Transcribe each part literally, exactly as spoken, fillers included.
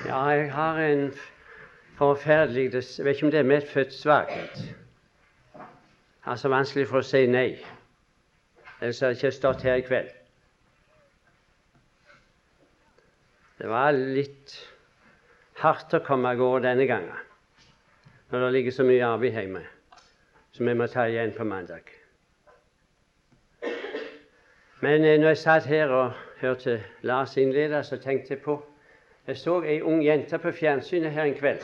Ja, jeg har en forferdelig, jeg vet ikke om det er medfødt svakhet. Jeg har så vanskelig for å si nei. Ellers hadde jeg ikke stått her i kveld. Det var litt hardt å komme av gårde denne gangen, når det ligger så mye arbeid hjemme, som jeg må ta igjen på mandag. Men eh, når jeg satt her og hørte Lars innlede, så tenkte jeg på Jeg så ei ung jente på fjernsynet her en kveld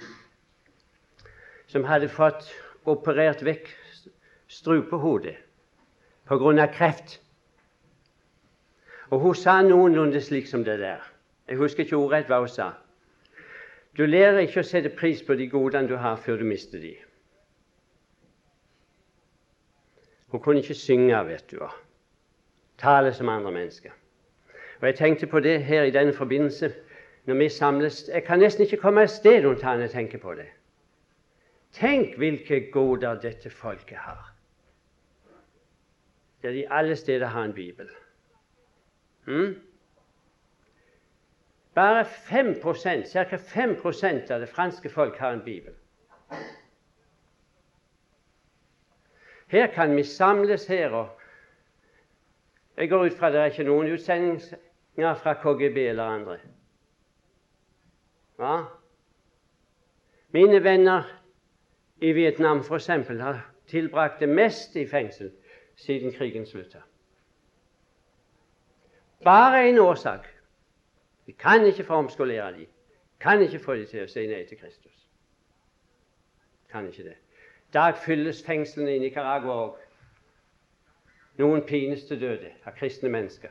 som hadde fått operert vekk strupehodet på grunn av kreft. Og hun sa noenlunde slik som det der. Jeg husker ikke ordrett hva hun sa. Du lærer ikke å sette pris på de godene du har, før du mister de. Hun kunne ikke synge, vet du, og tale som andre mennesker. Og jeg tenkte på det her i denne forbindelse når vi samles. Jeg kan nesten ikke komme et sted uten å tenke på det. Tenk hvilke goder dette folket har. Der de alle steder har en bibel. Hmm? Bare fem prosent, ca. fem prosent av det franske folk har en bibel. Her kan vi samles her, og jeg går ut fra det er ikke noen utsendinger fra K G B eller andre. Ja. Mine venner i Vietnam for eksempel har tilbrakt det meste i fengsel siden krigen sluttet. Bare en årsak. Vi kan ikke formskolere dem. Kan ikke få dem til å si nei til Kristus. Kan ikke det. I dag fylles fengslene i Nicaragua òg. Noen pines til døde av kristne mennesker.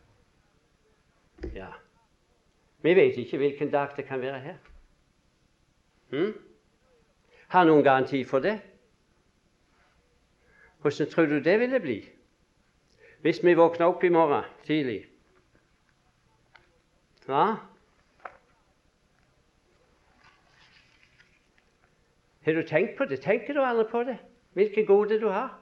Ja. Vi vet ikke hvilken dag det kan være her. Hmm? Har noen garanti for det? Hvordan tror du det ville bli hvis vi våkner opp i morgen tidlig? Ja? Har du tenkt på det? Tenker du aldri på det? Hvilke gode du har?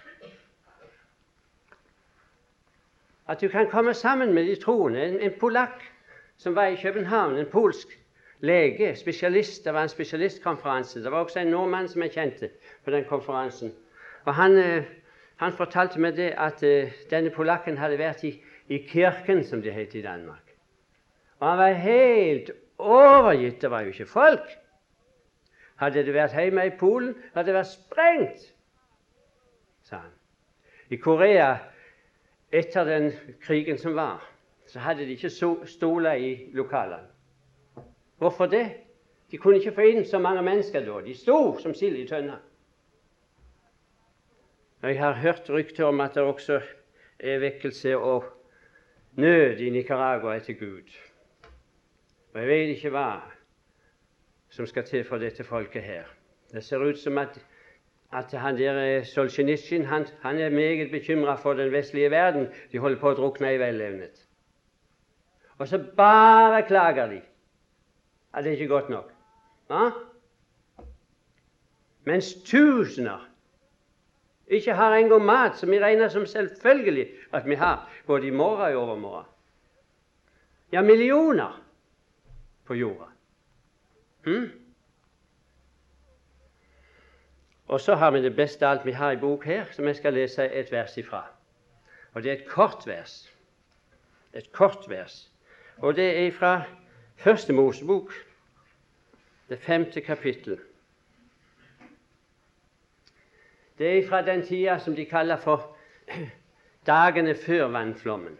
At du kan komme sammen med de troende. En, en polakk som var i København, en polsk lege, spesialist. Det var en spesialistkonferanse. Det var også en nordmann som jeg kjente på den konferansen. Og han, eh, han fortalte meg det at eh, denne polakken hadde vært i, i kirken, som det het i Danmark. Og han var helt overgitt. Det var jo ikke folk. Hadde det vært hjemme i Polen, hadde det vært sprengt, sa han. I Korea, etter den krigen som var, så hadde de ikke stoler i lokalene. Hvorfor det? De kunne ikke få inn så mange mennesker da. De sto som sild i tønna. Jeg har hørt rykter om at det også er vekkelse og nød i Nicaragua etter Gud. Og jeg vet ikke hva som skal til for dette folket her. Det ser ut som at, at han der Solzjenitsyn, han, han er meget bekymret for den vestlige verden. De holder på å drukne i velevnet. Og så bare klager de at det ikke er godt nok. Ja? Mens tusener ikke har engang mat, som vi regner som selvfølgelig at vi har, både i morgen og overmorgen. Ja, millioner på jorda. Hmm? Og så har vi det beste alt vi har i bok her, som jeg skal lese et vers ifra. Og det er et kort vers. Et kort vers. Og det er fra Første Mosebok, det femte kapittel. Det er fra den tida som de kaller for dagene før vannflommen.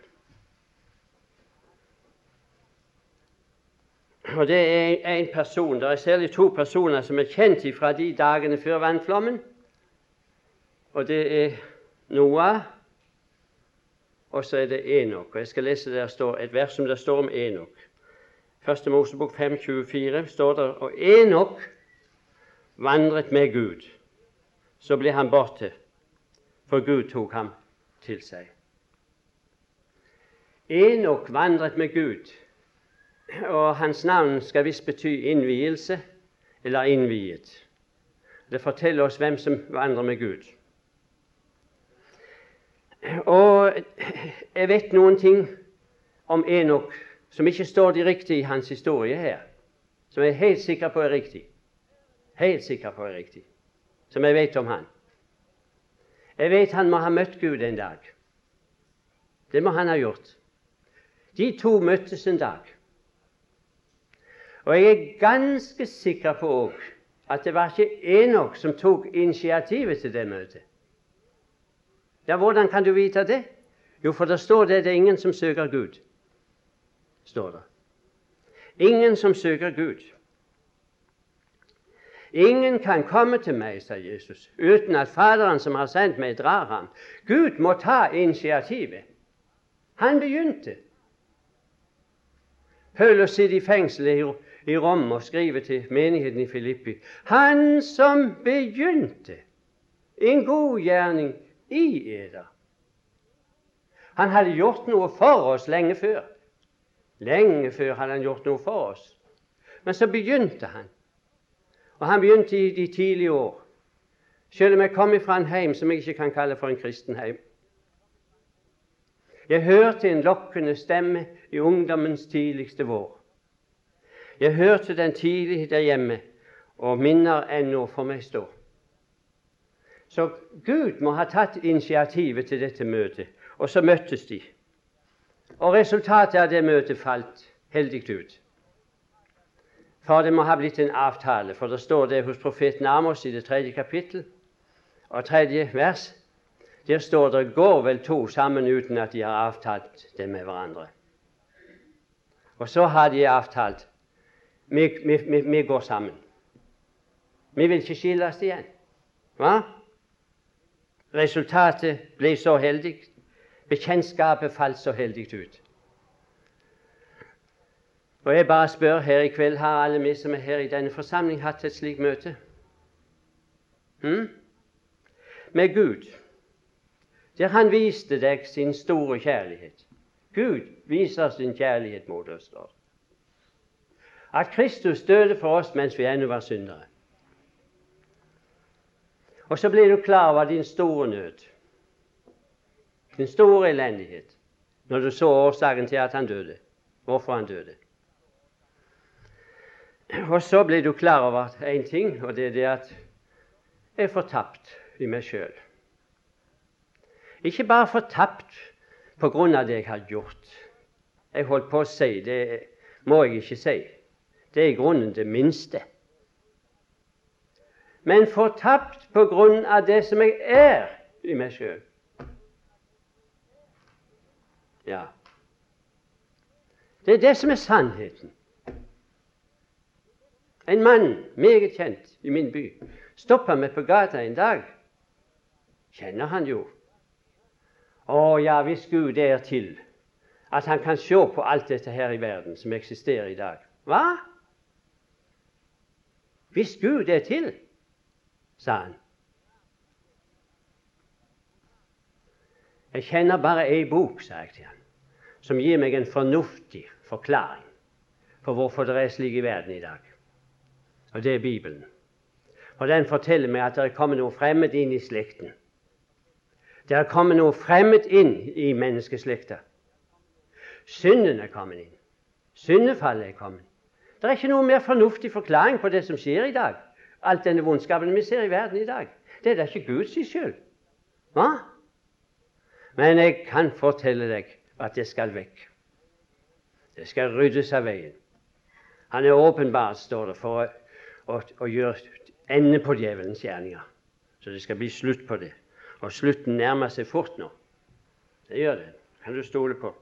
Og det er en person, det er særlig to personer som er kjent fra de dagene før vannflommen. Og det er Noah, og så er det Enok. Og jeg skal lese der står et vers som det står om Enok. Første Mosebok fem tjuefire står der, og Enok vandret med Gud. Så ble han borte, for Gud tok ham til seg. Enok vandret med Gud, og hans navn skal visst bety innvielse eller innviet. Det forteller oss hvem som vandrer med Gud. Og jeg vet noen ting om Enok som ikke står direkte i hans historie her, som jeg er helt sikker på er riktig. Helt sikker på er riktig. Som jeg vet om han. Jeg vet han må ha møtt Gud en dag. Det må han ha gjort. De to møttes en dag. Og jeg er ganske sikker på også at det var ikke Enok som tok initiativet til det møtet. Ja, hvordan kan du vite det? Jo, for det står det, det er ingen som søker Gud. Står det. Ingen som søker Gud. Ingen kan komme til meg, sa Jesus, uten at Faderen som har sendt meg, drar ham. Gud må ta initiativet. Han begynte. Paulus sitter i fengselet i Rom og skriver til menigheten i Filippi. Han som begynte en god gjerning i eder. Han hadde gjort noe for oss lenge før. Lenge før hadde han gjort noe for oss. Men så begynte han. Og han begynte i de tidlige år. Selv om jeg kom fra en heim som jeg ikke kan kalle for en kristen heim. Jeg hørte en lokkende stemme i ungdommens tidligste vår. Jeg hørte den tidlig der hjemme, og minner ennå for meg står. Så Gud må ha tatt initiativet til dette møtet, og så møttes de. Og resultatet av det møtet falt heldig ut. For det må ha blitt en avtale, for det står det hos profeten Amos i det tredje kapittel og tredje vers. Der står det, går vel to sammen uten at de har avtalt det med hverandre. Og så har de avtalt, vi, vi, vi, vi går sammen. Vi vil ikke skilles igjen. Hva? Resultatet ble så heldig. Bekjentskapet falt så heldig ut. Og jeg bare spør her i kveld, har alle vi som er her i denne forsamling hatt et slikt møte? Hm? Med Gud, der han viste deg sin store kjærlighet. Gud viser sin kjærlighet mot oss. At Kristus døde for oss mens vi ennå var syndere. Og så blir du klar over din store nød, din store elendighet, når du så årsaken til at han døde, hvorfor han døde. Og så blir du klar over en ting, og det er det at jeg er fortapt i meg selv. Ikke bare fortapt på grunn av det jeg har gjort. Jeg holdt på å si, det må jeg ikke si. Det er i grunnen det minste. Men fortapt på grunn av det som jeg er i meg selv. Ja. Det er det som er sannheten. En mann, meget kjent i min by, stoppet meg på gata en dag. Kjenner han jo. Å ja, hvis Gud er til, at han kan se på alt dette her i verden som eksisterer i dag. Hva? Hvis Gud er til, sa han. Jeg kjenner bare ei bok, sa jeg til han, som gir meg en fornuftig forklaring på hvorfor det er slik i verden i dag. Og det er Bibelen. Og den forteller meg at det er kommet noe fremmed inn i slekten. Det er kommet noe fremmed inn i menneskeslekta. Synden er kommet inn. Syndefallet er kommet. Det er ikke noe mer fornuftig forklaring på det som skjer i dag. Alt denne vondskapen vi ser i verden i dag. Det er da ikke Guds skyld. Hva? Men jeg kan fortelle deg at det skal vekk. Det skal ryddes av veien. Han er åpenbart, står det, for å, å, å gjøre ende på djevelens gjerninger. Så det skal bli slutt på det. Og slutten nærmer seg fort nå. Det gjør det. Kan du stole på.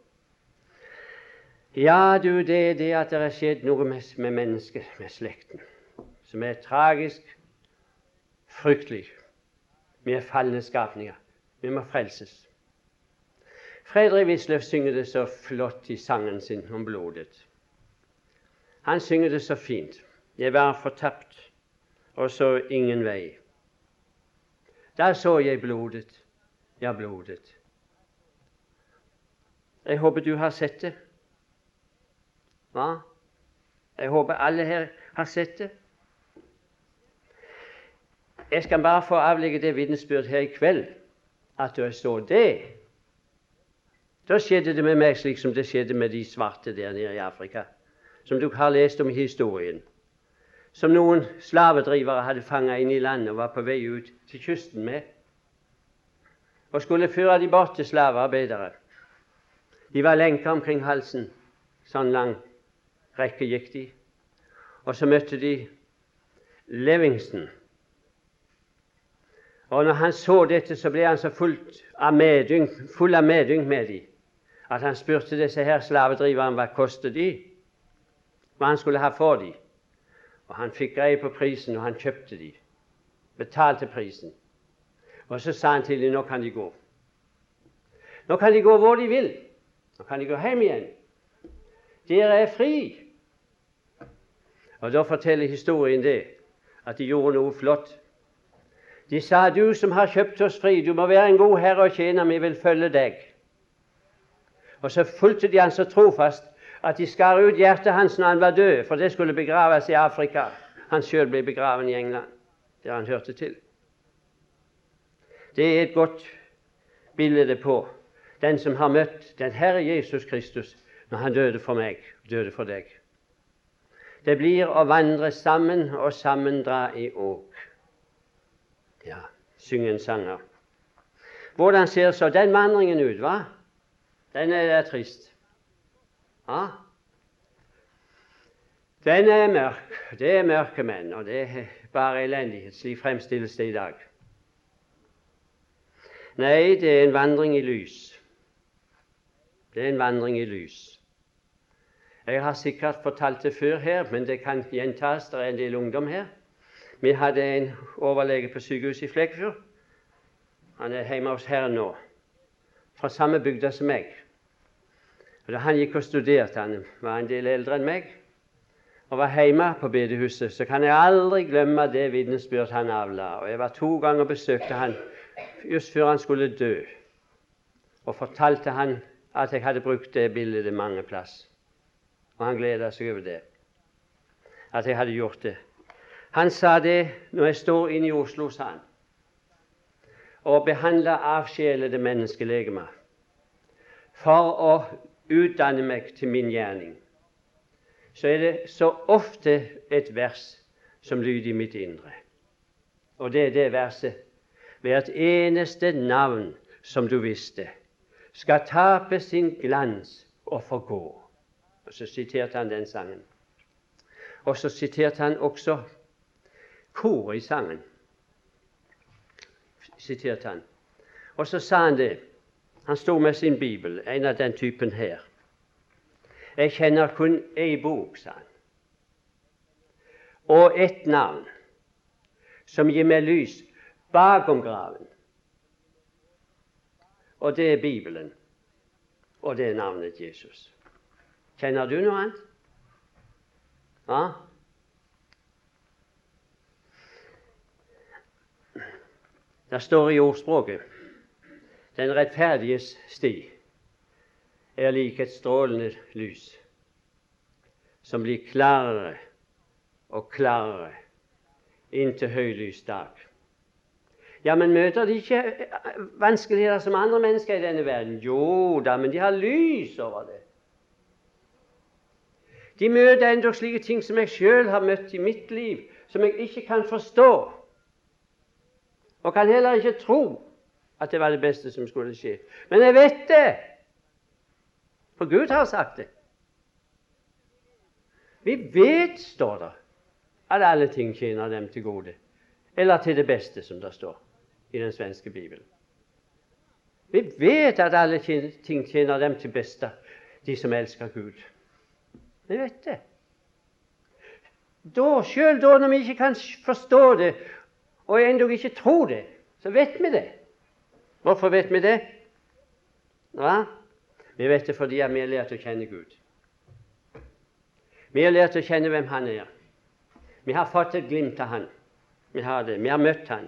Ja, du, det er det at det har skjedd noe med, med mennesket, med slekten, som er tragisk, fryktelig. Vi er falne skapninger. Vi må frelses. Fredrik Wisløff synger det så flott i sangen sin om blodet. Han synger det så fint. Jeg var fortapt, og så ingen vei. Da så jeg blodet, ja, blodet. Jeg håper du har sett det. Hva? Jeg håper alle her har sett det. Jeg skal bare få avlegge det vitnesbyrd her i kveld, at du så det. Da skjedde det med meg slik som det skjedde med de svarte der nede i Afrika, som du har lest om i historien, som noen slavedrivere hadde fanget inn i landet og var på vei ut til kysten med, og skulle føre de bort til slavearbeidere. De var lenket omkring halsen, sånn lang rekke gikk de, og så møtte de Livingston. Og når han så dette, så ble han så fullt av medynk, full av medynk med dem, at han spurte disse her slavedriverne hva kostet de, hva han skulle ha for dem. Og han fikk greie på prisen, og han kjøpte de, betalte prisen. Og så sa han til dem, nå kan de gå. Nå kan de gå hvor de vil. Nå kan de gå hjem igjen. Dere er fri. Og da forteller historien det, at de gjorde noe flott. De sa, du som har kjøpt oss fri, du må være en god herre og tjener, vi vil følge deg. Og så fulgte de han så trofast, at de skar ut hjertet hans når han var død, for det skulle begraves i Afrika. Han selv ble begraven i England, der han hørte til. Det er et godt bilde på den som har møtt den Herre Jesus Kristus når han døde for meg, døde for deg. Det blir å vandre sammen og sammendra i åk. Ja, synge en sanger. Hvordan ser så den vandringen ut, hva? Den er der trist. Ja. Den er mørk. Det er mørke menn, og det er bare elendighet, slik fremstilles det i dag. Nei, det er en vandring i lys. Det er en vandring i lys. Jeg har sikkert fortalt det før her, men det kan gjentas. Det er en del ungdom her. Vi hadde en overlege på sykehuset i Flekkefjord. Han er hjemme hos Herren nå, fra samme bygda som meg. Og da han gikk og studerte, han var en del eldre enn meg, og var hjemme på bedehuset, så kan jeg aldri glemme det vitnesbyrd han avla. Og jeg var to ganger og besøkte han just før han skulle dø, og fortalte han at jeg hadde brukt det bildet mange plass. Og han gledet seg over det, at jeg hadde gjort det. Han sa det når jeg står inne i Oslo, sa han, og behandler avsjelede menneskelegemer for å utdanne meg til min gjerning, så er det så ofte et vers som lyder i mitt indre. Og det er det verset: hvert eneste navn som du visste, skal tape sin glans og forgå. Og så siterte han den sangen. Og så siterte han også koret i sangen. Siterte han. Og så sa han det. Han stod med sin bibel, en av den typen her. Jeg kjenner kun ei bok, sa han, og ett navn som gir meg lys bakom graven. Og det er Bibelen, og det er navnet Jesus. Kjenner du noe annet? Ja? Det står i ordspråket: den rettferdiges sti er lik et strålende lys, som blir klarere og klarere inntil høylys dag. Ja, men møter de ikke vanskeligheter som andre mennesker i denne verden? Jo da, men de har lys over det. De møter endog slike ting som jeg selv har møtt i mitt liv, som jeg ikke kan forstå, og kan heller ikke tro at det var det beste som skulle skje. Men jeg vet det, for Gud har sagt det. Vi vet, står det, at alle ting tjener dem til gode, eller til det beste, som det står i den svenske Bibelen. Vi vet at alle ting tjener dem til beste, de som elsker Gud. Vi vet det. Da, selv da når vi ikke kan forstå det, og endog ikke tro det, så vet vi det. Hvorfor vet vi det? Ja, vi vet det fordi vi har lært å kjenne Gud. Vi har lært å kjenne hvem Han er. Vi har fått et glimt av Han. Vi har det. Vi har møtt Han.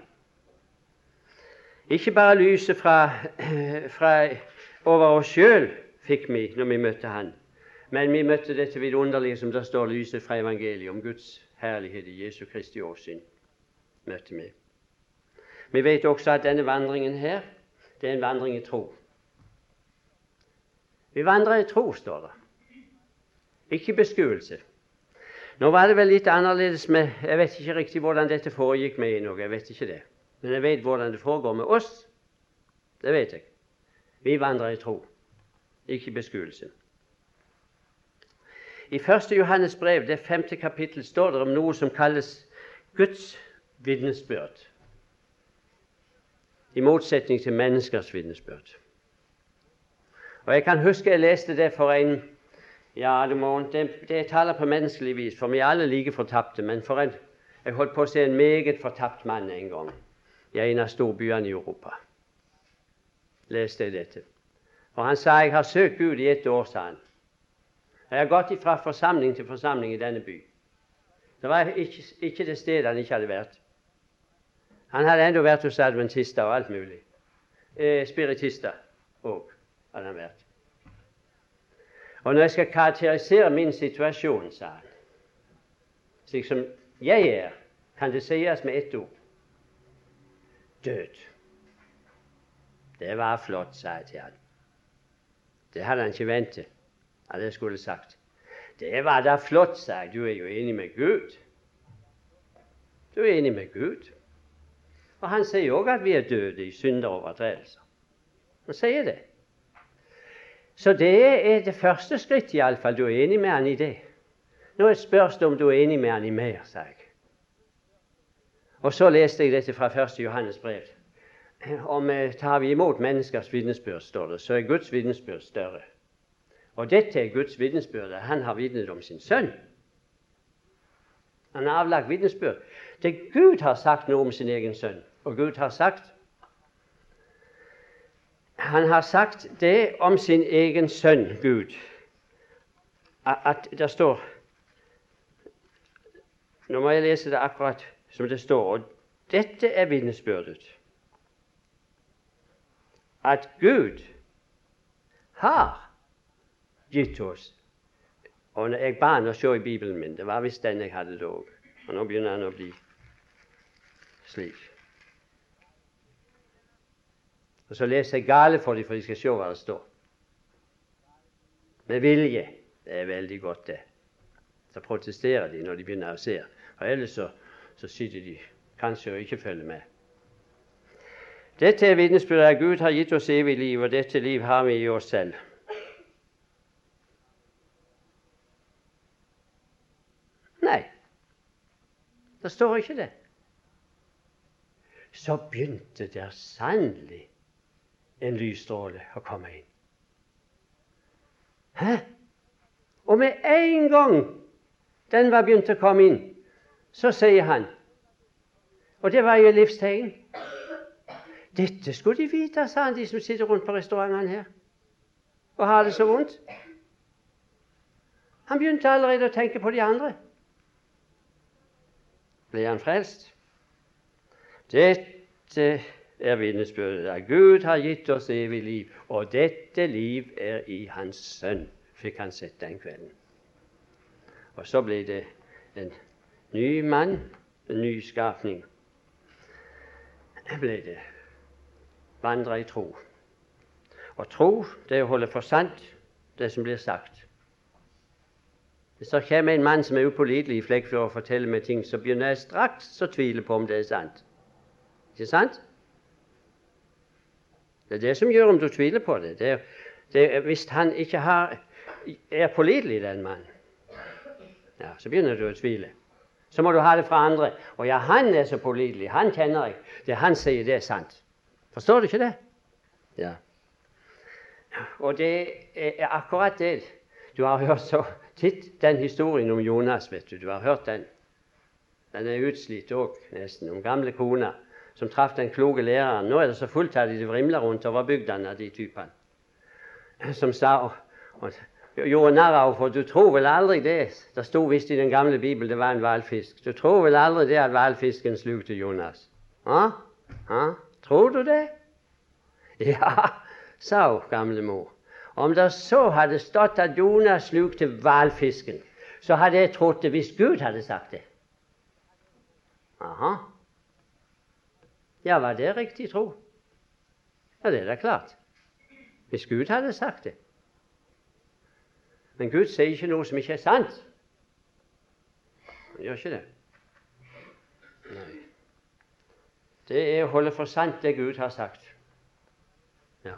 Ikke bare lyset fra, fra over oss selv fikk vi når vi møtte Han, men vi møtte dette vidunderlige som der står, lyset fra evangeliet om Guds herlighet i Jesu Kristi åsyn. Møtte vi. Vi vet også at denne vandringen her, det er en vandring i tro. Vi vandrer i tro, står det. Ikke beskuelse. Nå var det vel litt annerledes med Jeg vet ikke riktig hvordan dette foregikk med Enok, jeg vet ikke det. Men jeg vet hvordan det foregår med oss. Det vet jeg. Vi vandrer i tro, ikke beskuelse. I første Johannes brev, det femte kapittel, står det om noe som kalles Guds vitnesbyrd, i motsetning til menneskers vitnesbyrd. Og jeg kan huske jeg leste det for en Ja, det, må, det, det taler på menneskelig vis, for vi er alle like fortapte, men for en, jeg holdt på å se en meget fortapt mann en gang i en av storbyene i Europa. Leste jeg dette. Og han sa, jeg har søkt Gud i ett år, sa han. Jeg har gått fra forsamling til forsamling i denne by. Det var ikke, ikke det stedet han ikke hadde vært. Han hadde enda vært hos adventister og alt mulig. Eh, spiritister òg hadde han vært. Og når jeg skal karakterisere min situasjon, sa han, slik som jeg er, kan det sies med ett ord. Død. Det var flott, sa jeg til han. Det hadde han ikke ventet at jeg skulle sagt. Det var da flott, sa jeg. Du er jo enig med Gud. Du er enig med Gud. Og han sier også at vi er døde i synderovertredelser. Han sier det. Så det er det første skrittet, iallfall. Du er enig med han i det. Nå spørs det om du er enig med han i mer, sa jeg. Og så leste jeg dette fra første Johannes brev. Om tar vi imot menneskers vitnesbyrd, står det, så er Guds vitnesbyrd større. Og dette er Guds vitnesbyrd. Han har vitnet om sin sønn. Han har avlagt vitnesbyrd. Det Gud har sagt noe om sin egen sønn. Og Gud har sagt Han har sagt det om sin egen sønn, Gud, at det står Nå må jeg lese det akkurat som det står. Og dette er vitnesbyrdet. At Gud har gitt oss. Og jeg ba han å se i Bibelen min. Det var visst den jeg hadde da òg. Og nå begynner han å bli slik. Og så leser jeg gale for dem, for de skal se hva det står. Med vilje. Det er veldig godt, det. Så protesterer de når de begynner å se. Og ellers så, så sitter de kanskje og ikke følger med. Dette er vitnesbyrdet at Gud har gitt oss evig liv, og dette liv har vi i oss selv. Nei, det står ikke det. Så begynte der sannelig en lysstråle å komme inn. Hæ? Og med en gang den var begynt å komme inn, så sier han, og det var jo livstegn. Dette skulle de vite, sa han, de som sitter rundt på restaurantene her, og har det så vondt. Han begynte allerede å tenke på de andre. Ble han frelst? Dette er vitnesbyrdet at Gud har gitt oss evig liv, og dette liv er i Hans Sønn, fikk han sett den kvelden. Og så ble det en ny mann, en ny skapning. Det ble det. Vandre i tro. Og tro, det er å holde for sant det som blir sagt. Hvis det kommer en mann som er upålitelig i Flekkefjord og forteller meg ting, så begynner jeg straks å tvile på om det er sant. Ikke sant? Det er det som gjør om du tviler på det. Det er, det er, hvis han ikke har, er pålitelig, den mannen, ja, så begynner du å tvile. Så må du ha det fra andre. Og ja, han er så pålitelig, han kjenner jeg. Det han sier, det er sant. Forstår du ikke det? Ja. Og det er akkurat det. Du har hørt så titt den historien om Jonas, vet du. Du har hørt den. Den er utslitt òg, nesten. Om gamle kona som traff den kloke læreren. Nå er det så fullt av de det vrimler rundt over bygdene av de typene. Som sa og, og gjorde narr av, for du tror vel aldri det. Det sto visst i den gamle Bibelen det var en hvalfisk. Du tror vel aldri det at hvalfisken slukte Jonas? Ja? Ja? Tror du det? Ja, sa gamle mor. Om det så hadde stått at Jonas slukte hvalfisken, så hadde jeg trodd det hvis Gud hadde sagt det. Aha. Ja, var det riktig tro? Ja, det er da klart. Hvis Gud hadde sagt det. Men Gud sier ikke noe som ikke er sant. Han gjør ikke det. Nei. Det er å holde for sant det Gud har sagt. Ja.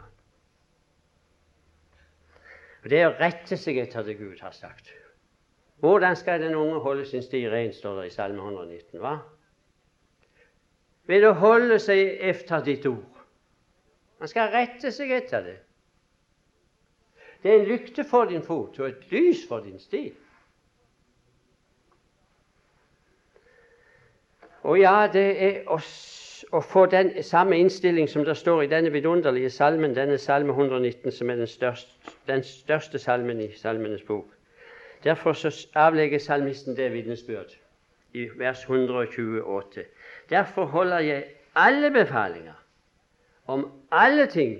Og det er å rette seg etter det Gud har sagt. Hvordan skal den unge holde sin sti ren, står det i Salme ett hundre nitten, hva? Ved å holde seg efter ditt ord. Man skal rette seg etter det. Det er en lykte for din fot og et lys for din sti. Og ja, det er oss å få den samme innstilling som det står i denne vidunderlige salmen, denne salme ett hundre nitten, som er den største, den største salmen i Salmenes bok. Derfor så avlegger salmisten det vitnesbyrd i vers ett hundre tjueåtte. Derfor holder jeg alle befalinger om alle ting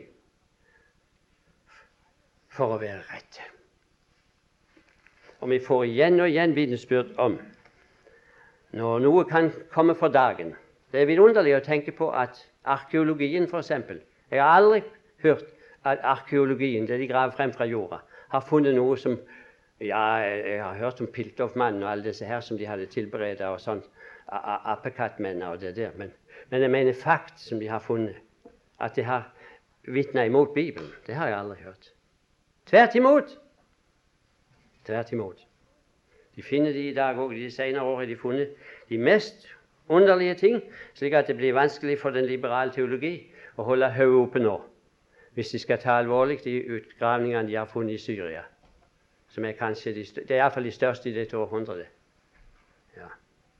for å være rette. Og vi får igjen og igjen vitnesbyrd om når noe kan komme for dagen. Det er vidunderlig å tenke på at arkeologien, for eksempel, jeg har aldri hørt at arkeologien, det de graver frem fra jorda, har funnet noe som, ja, jeg har hørt om Piltoffmannen og alle disse her som de hadde tilberedt og sånn, apekattmenn og det der, men, men jeg mener fakt som de har funnet, at de har vitnet imot Bibelen, det har jeg aldri hørt. Tvert imot. Tvert imot. De finner de i dag også, de senere år har de funnet de mest underlige ting, slik at det blir vanskelig for den liberale teologi å holde hodet oppe nå, hvis de skal ta alvorlig de utgravningene de har funnet i Syria, som er kanskje de, det er i hvert fall de største i dette århundret. Ja.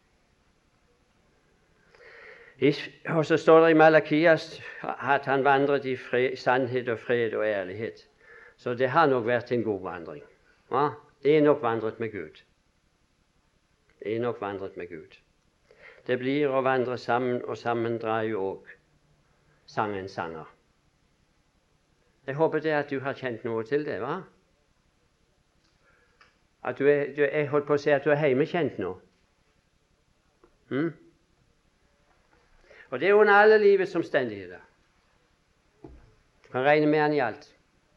I, og så står det i Malakias at han vandret i fred, sannhet og fred og ærlighet. Så det har nok vært en god vandring. Ja? Det er nok vandret med Gud. Det er nok vandret med Gud. Det blir å vandre sammen, og sammen drar jo òg sangen sanger. Jeg håper det at du har kjent noe til det, hva? At du er, du, jeg holdt på å si at du er hjemmekjent nå. Hm? Og det er under alle livets omstendigheter. Du kan regne med han i alt.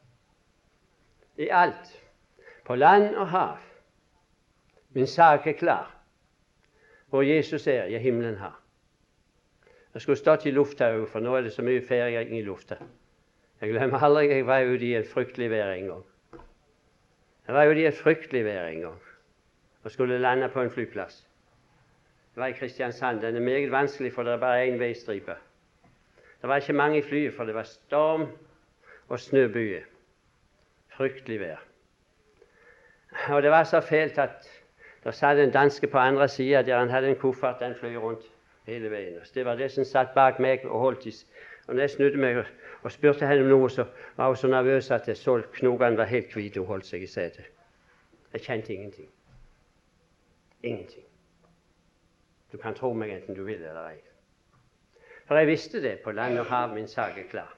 I alt. På land og hav. Min sak er klar. Hvor Jesus er, jeg himmelen har. Jeg skulle stått i lufta, for nå er det så mye feriering i lufta. Jeg glemmer aldri, jeg var ute i et fryktelig vær en gang. Jeg var ute i et fryktelig vær en gang, og skulle lande på en flyplass. Det var i Kristiansand. Den er meget vanskelig, for det er bare én veistripe. Det var ikke mange i flyet, for det var storm og snøbyge. Fryktelig vær. Og det var så fælt at der satt en danske på andre siden, der han hadde en koffert, den fløy rundt hele veien. Og det var det som satt bak meg og holdt i. Og når jeg snudde meg og, og spurte henne om noe, så var hun så nervøs at jeg så knogene var helt hvite og holdt seg i setet. Jeg kjente ingenting. Ingenting. Du kan tro meg enten du vil eller ei. For jeg visste det, på land og hav min sak er klar.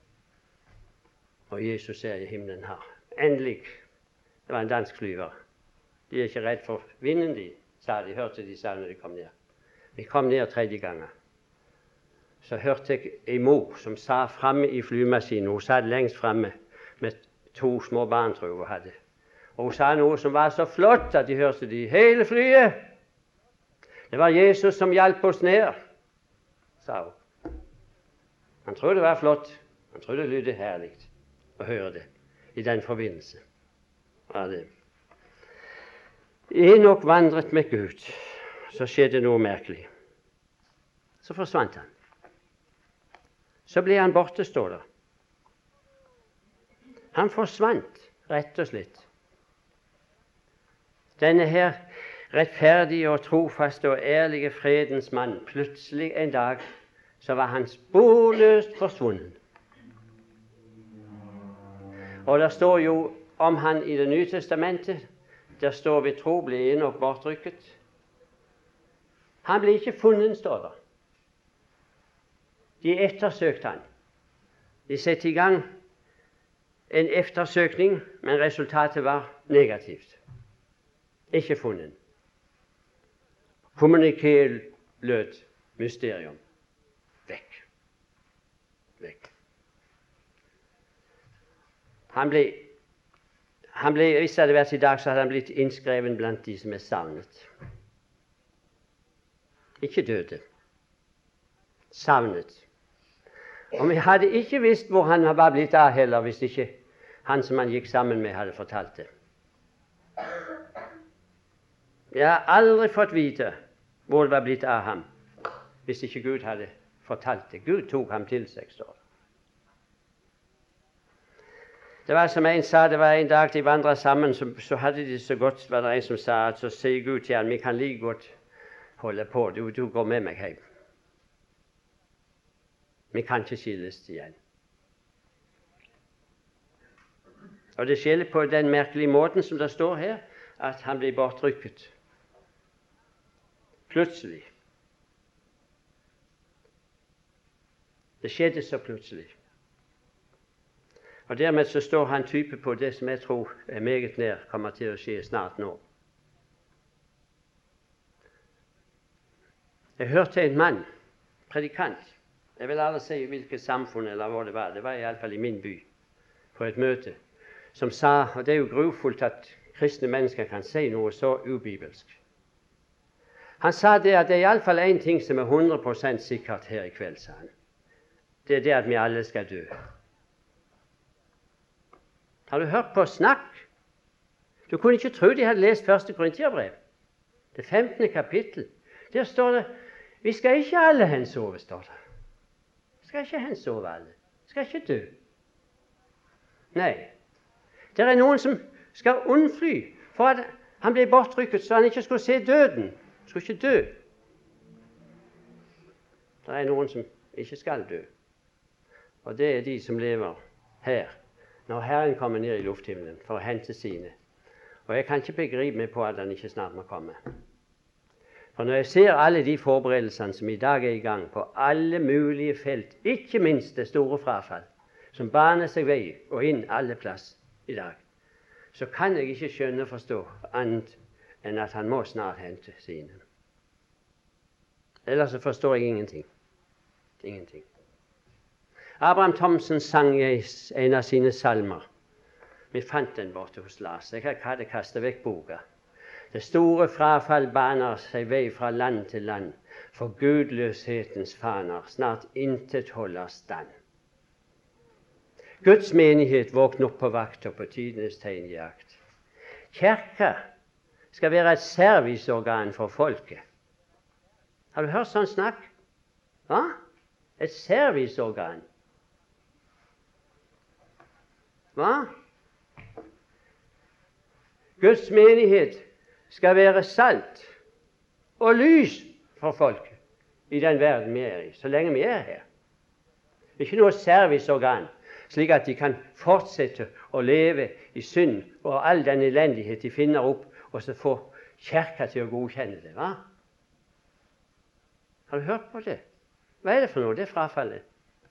Og Jesus er i himmelen her. Endelig. Det var en dansk flyver. De er ikke redd for vinden, de, sa de. Hørte de sa når de kom ned. Vi kom ned tredje gangen. Så hørte jeg en mor som sa framme i flymaskinen. Hun satt lengst framme med to små barn, tror jeg hun hadde. Og hun sa noe som var så flott at de hørte det i hele flyet. Det var Jesus som hjalp oss ned, sa hun. Han trodde det var flott. Han trodde det lydde herlig å høre det i den forbindelse. Ja, det. Enok vandret med Gud. Så skjedde noe merkelig. Så forsvant han. Så ble han borte, står det. Han forsvant, rett og slett. Denne her rettferdige og trofaste og ærlige fredens mann, plutselig en dag, så var han sporløst forsvunnet. Og det står jo om han i Det nye testamentet, der står ved tro ble Enok bortrykket. Han ble ikke funnet, står det. De ettersøkte han. De satte i gang en ettersøkning, men resultatet var negativt. Ikke funnet. Kommuniké lød mysterium. Vekk. Vekk. Han ble, han ble, hvis det hadde vært i dag, så hadde han blitt innskreven blant de som er savnet. Ikke døde. Savnet. Og vi hadde ikke visst hvor han var blitt av heller, hvis ikke han som han gikk sammen med, hadde fortalt det. Jeg har aldri fått vite hvor det var blitt av ham, hvis ikke Gud hadde fortalt det. Gud tok ham til seg, står det. Det var som en sa, det var en dag de vandret sammen, så, så hadde de så godt, var det en som sa, at så sier Gud til ham, vi kan like godt holde på, du, du går med meg hjem. Vi kan ikke skilles igjen. Og det skjer på den merkelige måten som det står her, at han blir bortrykket. Plutselig. Det skjedde så plutselig. Og dermed så står han type på det som jeg tror er meget nær kommer til å skje snart nå. Jeg hørte en mann, predikant, jeg vil aldri si hvilket samfunn eller hva det var, det var i alle fall i min by, på et møte, som sa, og det er jo grufullt at kristne mennesker kan si noe så ubibelsk. Han sa det at det er i alle fall en ting som er hundre prosent sikkert her i kveld, sa han. Det er det at vi alle skal dø. Har du hørt på snakk? Du kunne ikke tro de hadde lest første Korinterbrev. Det femtende kapittel. Der står det, vi skal ikke alle hensove, står det. Vi skal ikke hensove alle. Vi skal ikke dø. Nei. Det er noen som skal unnfly, for at han ble bortrykket så han ikke skulle se døden. Han skulle ikke dø. Det er noen som ikke skal dø. Og det er de som lever her, når Herren kommer ned i lufthimmelen for å hente sine. Og jeg kan ikke begripe meg på at han ikke snart må komme. For når jeg ser alle de forberedelsene som i dag er i gang på alle mulige felt, ikke minst det store frafall, som baner seg vei og inn alle plass i dag, så kan jeg ikke skjønne og forstå annet enn at han må snart hente sine. Ellers så forstår jeg ingenting. Ingenting. Abraham Thomsen sang en av sine salmer. Vi fant den borte hos Lars. Jeg hadde kastet vekk boka. Det store frafall baner seg vei fra land til land, for gudløshetens faner snart intet holder stand. Guds menighet våkner opp på vakt og på tidenes tegn i jakt. Kirka skal være et serviceorgan for folket. Har du hørt sånn snakk? Hva? Et serviceorgan. Hva? Guds menighet skal være salt og lys for folket i den verden vi er i, så lenge vi er her. Ikke noe serviceorgan, slik at de kan fortsette å leve i synd og all den elendighet de finner opp, og så få kirka til å godkjenne det. Hva? Har du hørt på det? Hva er det for noe? Det er frafallet.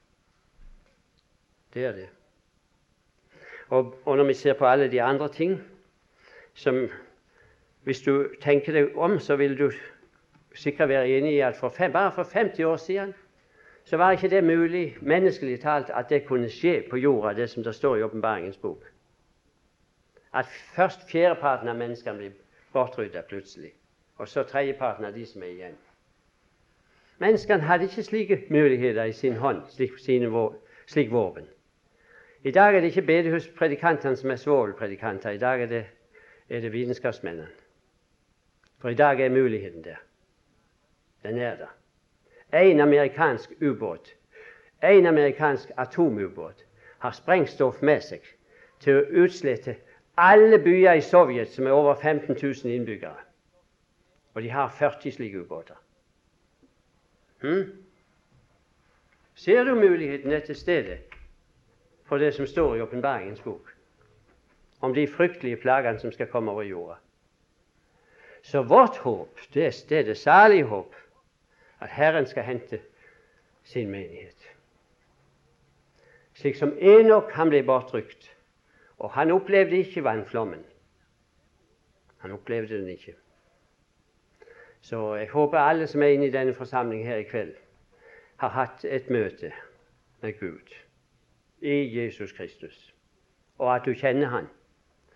Det er det. Og, og når vi ser på alle de andre ting, som hvis du tenker deg om, så vil du sikkert være enig i at for fem, bare for femti år siden så var ikke det mulig, menneskelig talt, at det kunne skje på jorda, det som det står i Åpenbaringens bok. At først fjerdeparten av menneskene blir bortryddet plutselig, og så tredjeparten av de som er igjen. Menneskene hadde ikke slike muligheter i sin hånd, slik, sine, slik våpen. I dag er det ikke bedehuspredikantene som er svovelpredikanter, i dag er det, er det vitenskapsmennene. For i dag er muligheten der. Den er der. En amerikansk ubåt, en amerikansk atomubåt har sprengstoff med seg til å utslette alle byer i Sovjet som er over femten tusen innbyggere. Og de har førti slike ubåter. Hmm? Ser du muligheten til stede for det som står i Åpenbaringens bok om de fryktelige plagene som skal komme over jorda? Så vårt håp, det er det salige håp, at Herren skal hente sin menighet. Slik som Enok, han ble bortrykt, og han opplevde ikke vannflommen. Han opplevde den ikke. Så jeg håper alle som er inne i denne forsamlingen her i kveld, har hatt et møte med Gud i Jesus Kristus, og at du kjenner Han.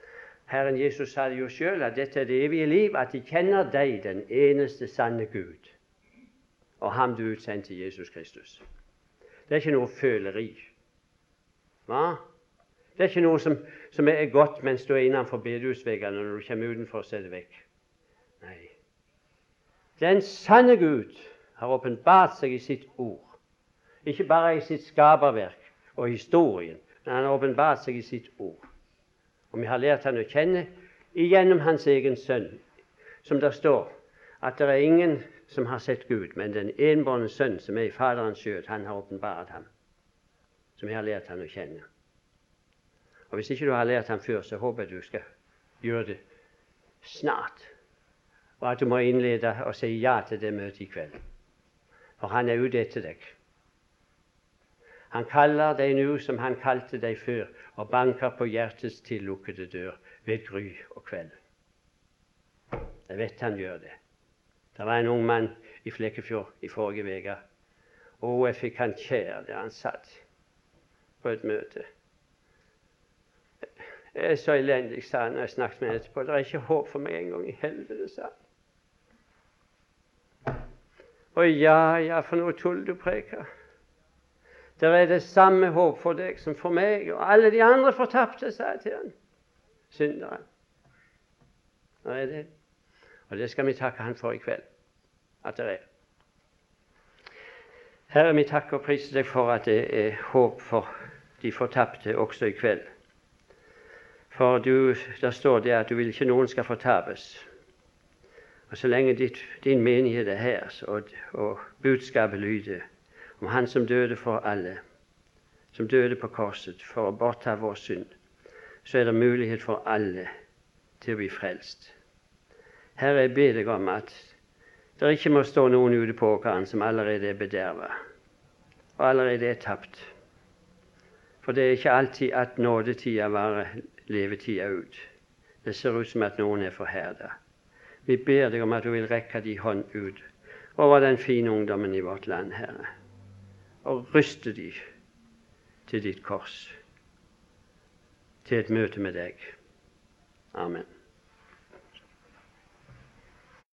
Herren Jesus sa det jo selv, at dette er det evige liv, at de kjenner deg, den eneste sanne Gud, og ham du utsendte, Jesus Kristus. Det er ikke noe føleri. Hva? Det er ikke noe som, som er godt mens du er innenfor bedehusveggene, når du kommer utenfor, så er det vekk. Nei. Den sanne Gud har åpenbart seg i sitt ord. Ikke bare i sitt skaperverk og historien, men han har åpenbart seg i sitt ord. Og vi har lært han å kjenne igjennom hans egen sønn, som der står at det er ingen som har sett Gud, men den enbårne sønn som er i Faderens skjød, han har åpenbart ham, som vi har lært han å kjenne. Og hvis ikke du har lært ham før, så håper jeg du skal gjøre det snart, og at du må innlede og si ja til det møtet i kveld. For han er ute etter deg. Han kaller deg nå som han kalte deg før, og banker på hjertets tillukkede dør ved gry og kveld. Jeg vet han gjør det. Det var en ung mann i Flekkefjord i forrige uke, og jeg fikk han kjær der han satt på et møte. Jeg er så elendig, sa han når jeg snakket med ham etterpå. Det er ikke håp for meg engang i helvete, sa han. Og ja, ja, for noe tull du preker. Det er det samme håp for deg som for meg, og alle de andre fortapte, sa jeg til han. Synderen. Det er det. Og det skal vi takke han for i kveld, at det er. Herre, vi takker og priser deg for at det er håp for de fortapte også i kveld. For du, der står det at du vil ikke noen skal fortapes. Og så lenge ditt, din menighet er her, så, og budskapet lyder om han som døde for alle, som døde på korset for å bortta vår synd, så er det mulighet for alle til å bli frelst. Herre, jeg ber deg om at det ikke må stå noen ute på åkeren som allerede er bedervet, og allerede er tapt. For det er ikke alltid at nådetida varer levetida ut. Det ser ut som at noen er forherdet. Vi ber deg om at du vil rekke de hånd ut over den fine ungdommen i vårt land, Herre, og ryste de til ditt kors, til et møte med deg. Amen.